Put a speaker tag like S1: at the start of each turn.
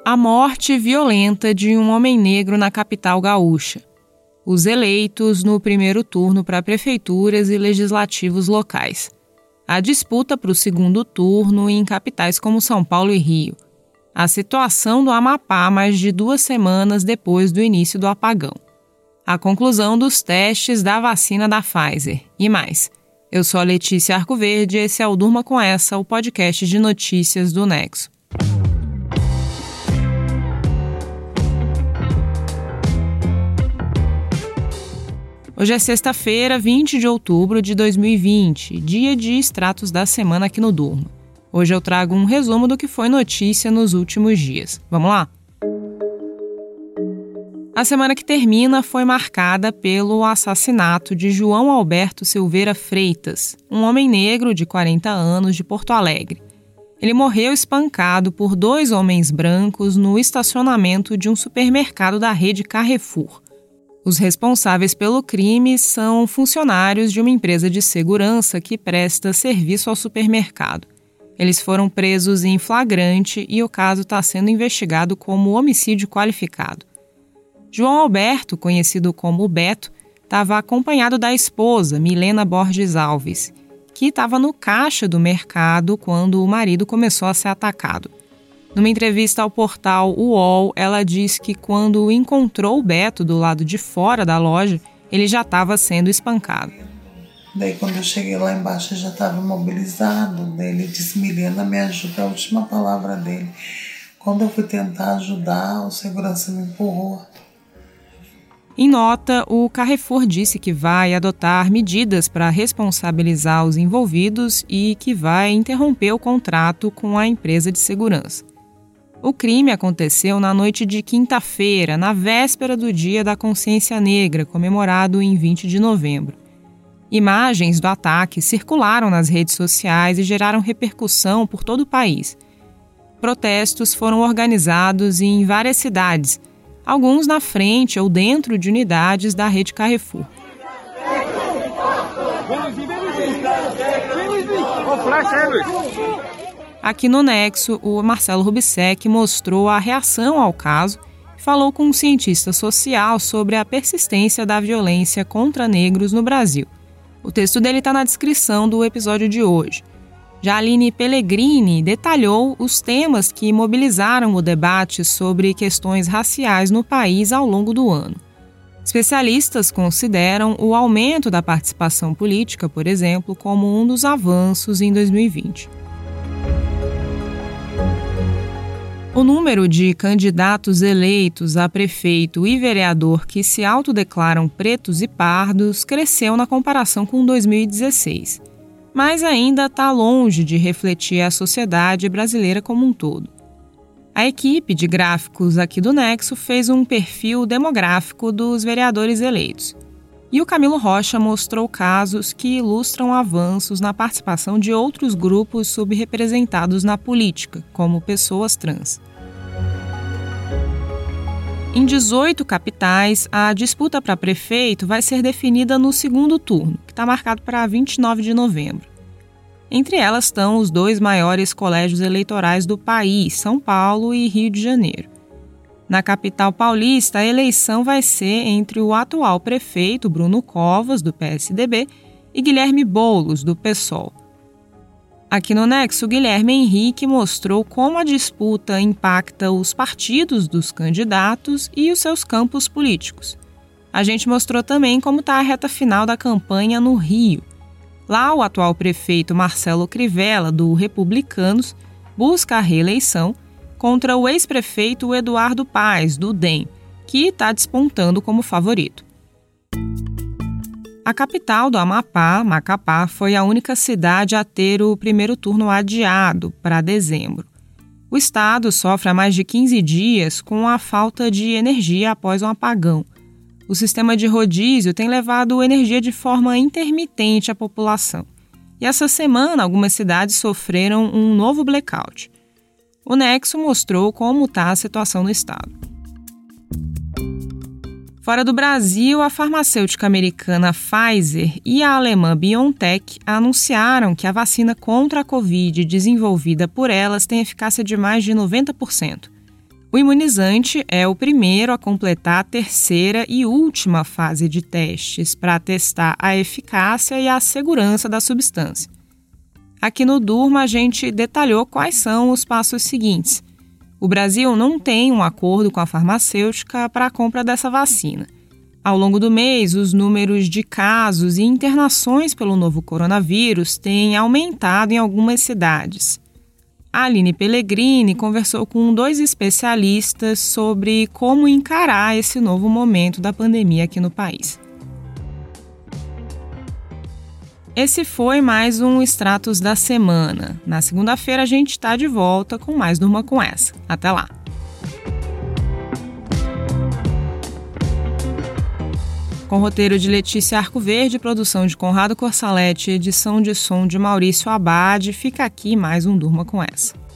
S1: A morte violenta de um homem negro na capital gaúcha. Os eleitos no primeiro turno para prefeituras e legislativos locais. A disputa para o segundo turno em capitais como São Paulo e Rio. A situação do Amapá mais de 2 semanas depois do início do apagão. A conclusão dos testes da vacina da Pfizer e mais. Eu sou a Letícia Arcoverde e esse é o Durma Com Essa, o podcast de notícias do Nexo. Hoje é sexta-feira, 20 de outubro de 2020, dia de extratos da semana aqui no Durma. Hoje eu trago um resumo do que foi notícia nos últimos dias. Vamos lá? A semana que termina foi marcada pelo assassinato de João Alberto Silveira Freitas, um homem negro de 40 anos de Porto Alegre. Ele morreu espancado por 2 homens brancos no estacionamento de um supermercado da rede Carrefour. Os responsáveis pelo crime são funcionários de uma empresa de segurança que presta serviço ao supermercado. Eles foram presos em flagrante e o caso está sendo investigado como homicídio qualificado. João Alberto, conhecido como Beto, estava acompanhado da esposa, Milena Borges Alves, que estava no caixa do mercado quando o marido começou a ser atacado. Numa entrevista ao portal UOL, ela diz que quando encontrou o Beto do lado de fora da loja, ele já estava sendo espancado.
S2: Daí quando eu cheguei lá embaixo, ele já estava imobilizado. Daí ele disse, Milena, me ajuda, a última palavra dele. Quando eu fui tentar ajudar, o segurança me empurrou.
S1: Em nota, o Carrefour disse que vai adotar medidas para responsabilizar os envolvidos e que vai interromper o contrato com a empresa de segurança. O crime aconteceu na noite de quinta-feira, na véspera do Dia da Consciência Negra, comemorado em 20 de novembro. Imagens do ataque circularam nas redes sociais e geraram repercussão por todo o país. Protestos foram organizados em várias cidades, alguns na frente ou dentro de unidades da rede Carrefour. Aqui no Nexo, o Marcelo Rubissec mostrou a reação ao caso e falou com um cientista social sobre a persistência da violência contra negros no Brasil. O texto dele está na descrição do episódio de hoje. Já Aline Pellegrini detalhou os temas que mobilizaram o debate sobre questões raciais no país ao longo do ano. Especialistas consideram o aumento da participação política, por exemplo, como um dos avanços em 2020. O número de candidatos eleitos a prefeito e vereador que se autodeclaram pretos e pardos cresceu na comparação com 2016, mas ainda está longe de refletir a sociedade brasileira como um todo. A equipe de gráficos aqui do Nexo fez um perfil demográfico dos vereadores eleitos. E o Camilo Rocha mostrou casos que ilustram avanços na participação de outros grupos subrepresentados na política, como pessoas trans. Em 18 capitais, a disputa para prefeito vai ser definida no segundo turno, que está marcado para 29 de novembro. Entre elas estão os 2 maiores colégios eleitorais do país, São Paulo e Rio de Janeiro. Na capital paulista, a eleição vai ser entre o atual prefeito, Bruno Covas, do PSDB, e Guilherme Boulos, do PSOL. Aqui no Nexo, Guilherme Henrique mostrou como a disputa impacta os partidos dos candidatos e os seus campos políticos. A gente mostrou também como está a reta final da campanha no Rio. Lá, o atual prefeito Marcelo Crivella, do Republicanos, busca a reeleição contra o ex-prefeito Eduardo Paes, do DEM, que está despontando como favorito. A capital do Amapá, Macapá, foi a única cidade a ter o primeiro turno adiado para dezembro. O estado sofre há mais de 15 dias com a falta de energia após um apagão. O sistema de rodízio tem levado energia de forma intermitente à população. E essa semana, algumas cidades sofreram um novo blackout. O Nexo mostrou como está a situação no estado. Fora do Brasil, a farmacêutica americana Pfizer e a alemã BioNTech anunciaram que a vacina contra a Covid desenvolvida por elas tem eficácia de mais de 90%. O imunizante é o primeiro a completar a terceira e última fase de testes para testar a eficácia e a segurança da substância. Aqui no Durma, a gente detalhou quais são os passos seguintes. O Brasil não tem um acordo com a farmacêutica para a compra dessa vacina. Ao longo do mês, os números de casos e internações pelo novo coronavírus têm aumentado em algumas cidades. A Aline Pellegrini conversou com 2 especialistas sobre como encarar esse novo momento da pandemia aqui no país. Esse foi mais um Extratos da Semana. Na segunda-feira a gente está de volta com mais Durma Com Essa. Até lá! Com roteiro de Letícia Arcoverde, produção de Conrado Corsaletti, edição de som de Maurício Abad, fica aqui mais um Durma Com Essa.